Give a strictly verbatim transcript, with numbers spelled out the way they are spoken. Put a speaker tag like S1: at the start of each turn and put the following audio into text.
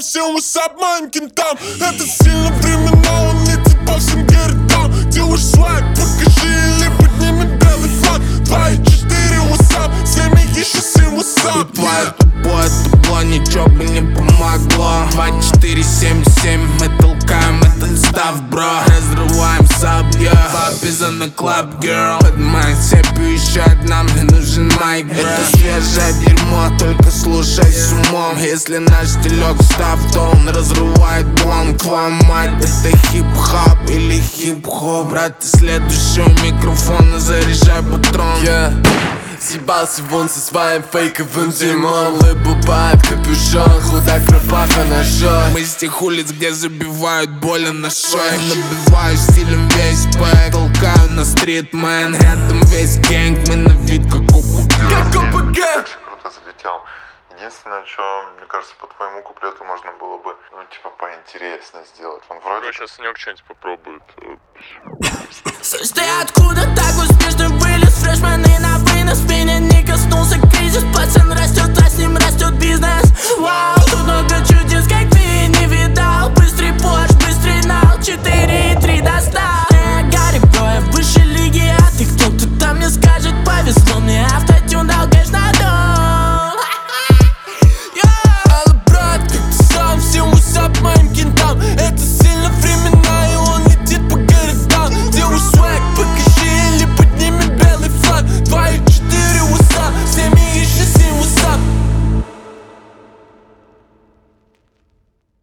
S1: всем высап моим кентам. Это сильно времена, он летит по всем городам. Делаешь свайп, покажи или подними белый флаг. Два и четыре высап, семь и еще семь высап.
S2: Твое тупое дупло ничего бы не помогло. Два, четыре, семь, семь, мы толкаем этот став, бро. Разрываем сабьё, папиза на клаб, girl. Поднимай цепь и уезжает, нам не нужен майк, бро. Это свежее дерьмо, только слушай с умом. Если наш стилек став, то он разрывает бланк. Твоя мать, это хип-хоп или хип-хоп. Брат, ты следующий у микрофона, заряжай патрон.
S3: Yeah. Съебался вон со своим фейковым дерьмом. Лыбу под капюшон, худак рубаха ножом.
S2: Мы с тех улиц, где забивают боли на шее. Набиваю стилем весь бэк, толкаю на стрит Мэнхэттен. Весь гэнг, мы на вид как ОПГ.
S3: Как ОПГ.
S4: Круто залетел. Единственное, что, мне кажется, по твоему куплету можно было бы, ну, типа, поинтереснее сделать. Он вроде...
S5: Сейчас Санек что-нибудь попробует.
S6: Слышь, ты откуда так успешно вылез, фрешмен?